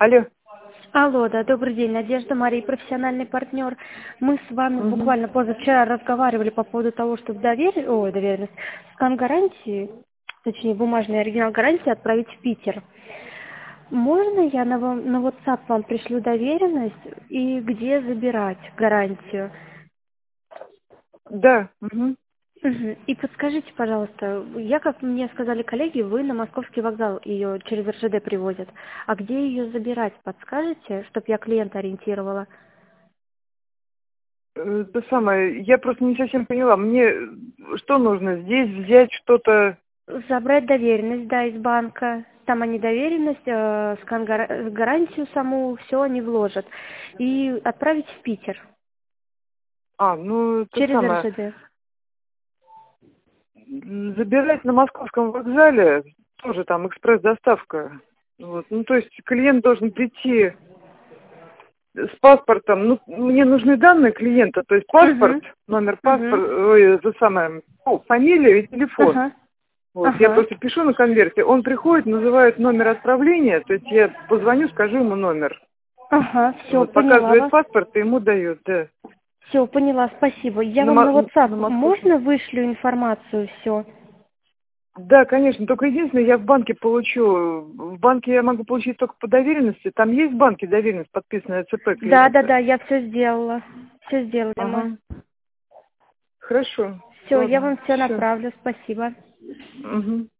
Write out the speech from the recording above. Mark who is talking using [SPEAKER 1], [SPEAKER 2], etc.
[SPEAKER 1] Алло.
[SPEAKER 2] Алло, да, добрый день, Надежда Мария, профессиональный партнер. Мы с вами
[SPEAKER 1] Мгм.
[SPEAKER 2] буквально позавчера разговаривали по поводу того, чтобы доверенность, скан гарантии, точнее бумажный оригинал гарантии отправить в Питер. Можно я на WhatsApp вам пришлю доверенность и где забирать гарантию?
[SPEAKER 1] Да. Мгм.
[SPEAKER 2] Мгм. И подскажите, пожалуйста, как мне сказали коллеги, вы на Московский вокзал ее через РЖД привозят. А где ее забирать, подскажете, чтобы я клиента ориентировала?
[SPEAKER 1] То самое, я просто не совсем поняла. Мне что нужно? Здесь взять что-то?
[SPEAKER 2] Забрать доверенность, да, из банка. Там они доверенность, гарантию саму, все они вложат. И отправить в Питер
[SPEAKER 1] Ну, то
[SPEAKER 2] через
[SPEAKER 1] самое.
[SPEAKER 2] РЖД.
[SPEAKER 1] Забирать на Московском вокзале, тоже там экспресс-доставка. Вот. Ну, то есть клиент должен прийти с паспортом. Ну, мне нужны данные клиента, то есть паспорт,
[SPEAKER 2] Угу.
[SPEAKER 1] номер
[SPEAKER 2] Угу.
[SPEAKER 1] паспорта, ой, это самое, фамилия и телефон.
[SPEAKER 2] Ага.
[SPEAKER 1] Вот, я
[SPEAKER 2] Ага.
[SPEAKER 1] просто пишу на конверте, он приходит, называет номер отправления, то есть я позвоню, скажу ему номер.
[SPEAKER 2] Ага, все,
[SPEAKER 1] Вот,
[SPEAKER 2] поняла
[SPEAKER 1] показывает
[SPEAKER 2] вас.
[SPEAKER 1] паспорт и ему дают, да.
[SPEAKER 2] Все, поняла, спасибо. Я
[SPEAKER 1] На,
[SPEAKER 2] вам на
[SPEAKER 1] на
[SPEAKER 2] WhatsApp
[SPEAKER 1] московском.
[SPEAKER 2] можно вышлю информацию все?
[SPEAKER 1] Да, конечно, только единственное, я в банке получу, в банке я могу получить только по доверенности, там есть в банке доверенность, подписанная ЦП
[SPEAKER 2] Да, да,
[SPEAKER 1] клиента.
[SPEAKER 2] да, я все сделала. Все сделали мы.
[SPEAKER 1] Ага, хорошо,
[SPEAKER 2] Все, я
[SPEAKER 1] ладно,
[SPEAKER 2] вам все
[SPEAKER 1] все.
[SPEAKER 2] направлю, спасибо.
[SPEAKER 1] Угу.